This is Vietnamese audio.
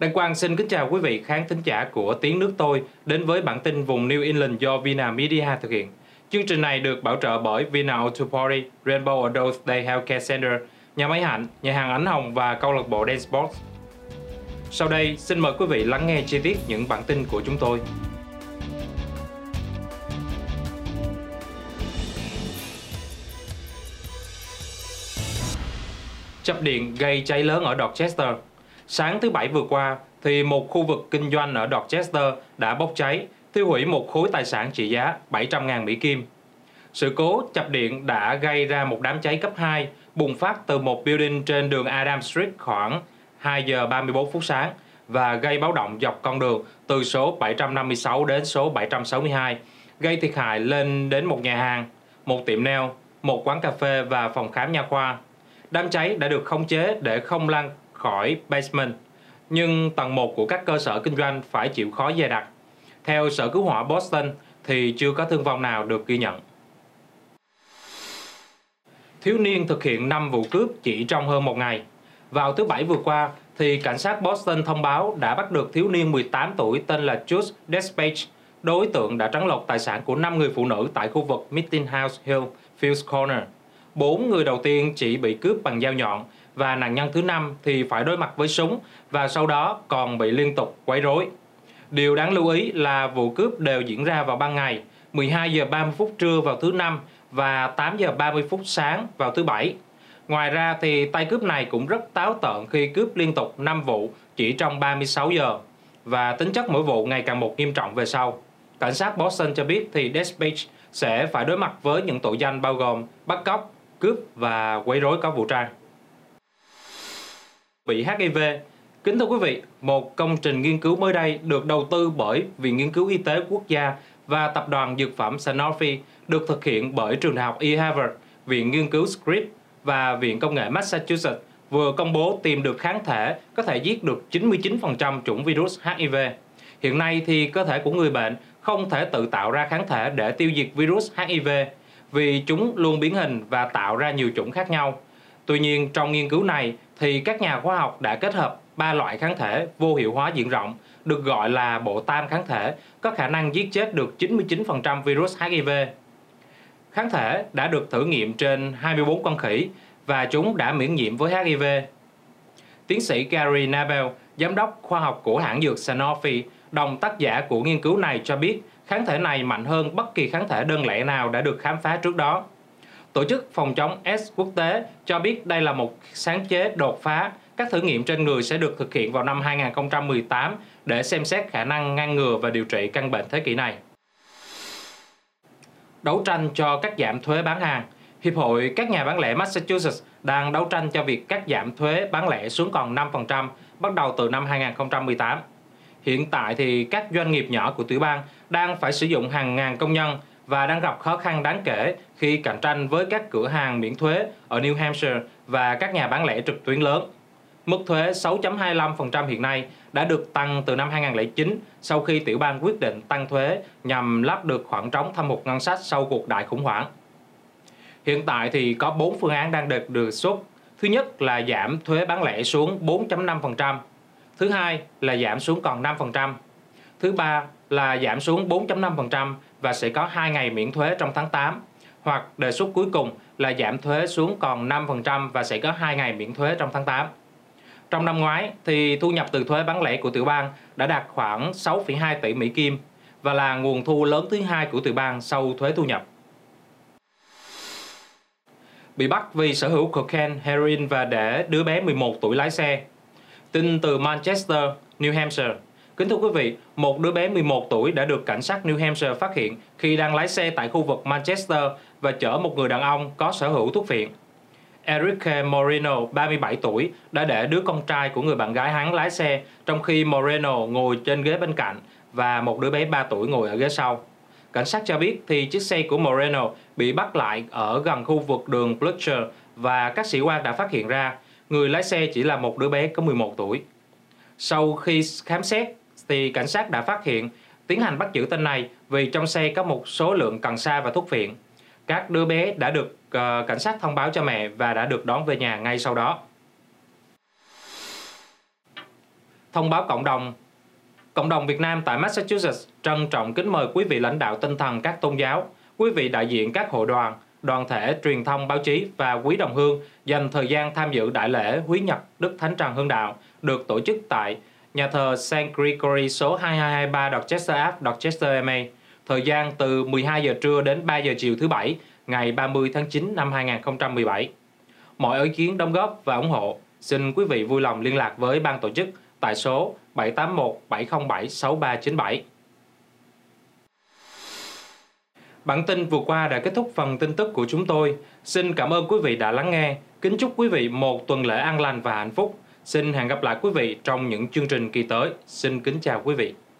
Đăng Quang xin kính chào quý vị khán thính giả của Tiếng Nước Tôi đến với bản tin vùng New England do Vina Media thực hiện. Chương trình này được bảo trợ bởi Vina Auto Party, Rainbow Adult Day Healthcare Center, nhà máy Hạnh, nhà hàng Ánh Hồng và câu lạc bộ Dance Sports. Sau đây, xin mời quý vị lắng nghe chi tiết những bản tin của chúng tôi. Chập điện gây cháy lớn ở Dorchester. Sáng thứ Bảy vừa qua, thì một khu vực kinh doanh ở Dorchester đã bốc cháy, thiêu hủy một khối tài sản trị giá 700.000 Mỹ Kim. Sự cố chập điện đã gây ra một đám cháy cấp 2 bùng phát từ một building trên đường Adam Street khoảng 2 giờ 34 phút sáng và gây báo động dọc con đường từ số 756 đến số 762, gây thiệt hại lên đến một nhà hàng, một tiệm nail, một quán cà phê và phòng khám nha khoa. Đám cháy đã được khống chế để không lan khỏi basement, nhưng tầng 1 của các cơ sở kinh doanh phải chịu khói dày đặc. Theo Sở Cứu hỏa Boston thì chưa có thương vong nào được ghi nhận. Thiếu niên thực hiện 5 vụ cướp chỉ trong hơn một ngày. Vào thứ Bảy vừa qua, thì cảnh sát Boston thông báo đã bắt được thiếu niên 18 tuổi tên là Jude Despage. Đối tượng đã trắng lột tài sản của 5 người phụ nữ tại khu vực Meeting House Hill, Fields Corner. 4 người đầu tiên chỉ bị cướp bằng dao nhọn và nạn nhân thứ 5 thì phải đối mặt với súng và sau đó còn bị liên tục quấy rối. Điều đáng lưu ý là vụ cướp đều diễn ra vào ban ngày, 12 giờ 30 phút trưa vào thứ Năm và 8 giờ 30 phút sáng vào thứ Bảy. Ngoài ra thì tay cướp này cũng rất táo tợn khi cướp liên tục 5 vụ chỉ trong 36 giờ và tính chất mỗi vụ ngày càng một nghiêm trọng về sau. Cảnh sát Boston cho biết thì Despage sẽ phải đối mặt với những tội danh bao gồm bắt cóc, cướp và quấy rối có vũ trang. Bị HIV. Kính thưa quý vị, một công trình nghiên cứu mới đây được đầu tư bởi Viện Nghiên cứu Y tế Quốc gia và Tập đoàn Dược phẩm Sanofi, được thực hiện bởi Trường Đại học Y Harvard, Viện Nghiên cứu Scripps và Viện Công nghệ Massachusetts, vừa công bố tìm được kháng thể có thể giết được 99% chủng virus HIV. Hiện nay thì cơ thể của người bệnh không thể tự tạo ra kháng thể để tiêu diệt virus HIV vì chúng luôn biến hình và tạo ra nhiều chủng khác nhau. Tuy nhiên, trong nghiên cứu này thì các nhà khoa học đã kết hợp 3 loại kháng thể vô hiệu hóa diện rộng, được gọi là bộ tam kháng thể, có khả năng giết chết được 99% virus HIV. Kháng thể đã được thử nghiệm trên 24 con khỉ và chúng đã miễn nhiễm với HIV. Tiến sĩ Gary Nabel, giám đốc khoa học của hãng dược Sanofi, đồng tác giả của nghiên cứu này cho biết kháng thể này mạnh hơn bất kỳ kháng thể đơn lẻ nào đã được khám phá trước đó. Tổ chức Phòng chống AIDS quốc tế cho biết đây là một sáng chế đột phá. Các thử nghiệm trên người sẽ được thực hiện vào năm 2018 để xem xét khả năng ngăn ngừa và điều trị căn bệnh thế kỷ này. Đấu tranh cho cắt giảm thuế bán hàng. Hiệp hội các nhà bán lẻ Massachusetts đang đấu tranh cho việc cắt giảm thuế bán lẻ xuống còn 5% bắt đầu từ năm 2018. Hiện tại thì các doanh nghiệp nhỏ của tiểu bang đang phải sử dụng hàng ngàn công nhân và đang gặp khó khăn đáng kể khi cạnh tranh với các cửa hàng miễn thuế ở New Hampshire và các nhà bán lẻ trực tuyến lớn. Mức thuế 6.25% hiện nay đã được tăng từ năm 2009 sau khi tiểu bang quyết định tăng thuế nhằm lấp được khoảng trống thâm hụt ngân sách sau cuộc đại khủng hoảng. Hiện tại thì có 4 phương án đang được đề xuất. Thứ nhất là giảm thuế bán lẻ xuống 4.5%. Thứ hai là giảm xuống còn 5%. Thứ ba là giảm xuống 4.5% và sẽ có 2 ngày miễn thuế trong tháng 8. Hoặc đề xuất cuối cùng là giảm thuế xuống còn 5% và sẽ có 2 ngày miễn thuế trong tháng 8. Trong năm ngoái thì thu nhập từ thuế bán lẻ của tiểu bang đã đạt khoảng 6,2 tỷ Mỹ Kim và là nguồn thu lớn thứ hai của tiểu bang sau thuế thu nhập. Bị bắt vì sở hữu cocaine, heroin và để đứa bé 11 tuổi lái xe. Tin từ Manchester, New Hampshire. Kính thưa quý vị, một đứa bé 11 tuổi đã được cảnh sát New Hampshire phát hiện khi đang lái xe tại khu vực Manchester và chở một người đàn ông có sở hữu thuốc phiện. Enrique Moreno, 37 tuổi, đã để đứa con trai của người bạn gái hắn lái xe, trong khi Moreno ngồi trên ghế bên cạnh và một đứa bé 3 tuổi ngồi ở ghế sau. Cảnh sát cho biết thì chiếc xe của Moreno bị bắt lại ở gần khu vực đường Blucher và các sĩ quan đã phát hiện ra người lái xe chỉ là một đứa bé có 11 tuổi. Sau khi khám xét thì cảnh sát đã phát hiện tiến hành bắt giữ tên này vì trong xe có một số lượng cần sa và thuốc phiện. Các đứa bé đã được cảnh sát thông báo cho mẹ và đã được đón về nhà ngay sau đó. Thông báo Cộng đồng Việt Nam tại Massachusetts trân trọng kính mời quý vị lãnh đạo tinh thần các tôn giáo, quý vị đại diện các hội đoàn, đoàn thể, truyền thông, báo chí và quý đồng hương dành thời gian tham dự đại lễ Húy Nhật Đức Thánh Trần Hưng Đạo được tổ chức tại nhà thờ St. Gregory số 2223 Dorchester Ave, Dorchester, MA. Thời gian từ 12 giờ trưa đến 3 giờ chiều thứ Bảy, ngày 30 tháng 9 năm 2017. Mọi ý kiến đóng góp và ủng hộ, xin quý vị vui lòng liên lạc với ban tổ chức tại số 781-707-6397. Bản tin vừa qua đã kết thúc phần tin tức của chúng tôi. Xin cảm ơn quý vị đã lắng nghe. Kính chúc quý vị một tuần lễ an lành và hạnh phúc. Xin hẹn gặp lại quý vị trong những chương trình kỳ tới. Xin kính chào quý vị.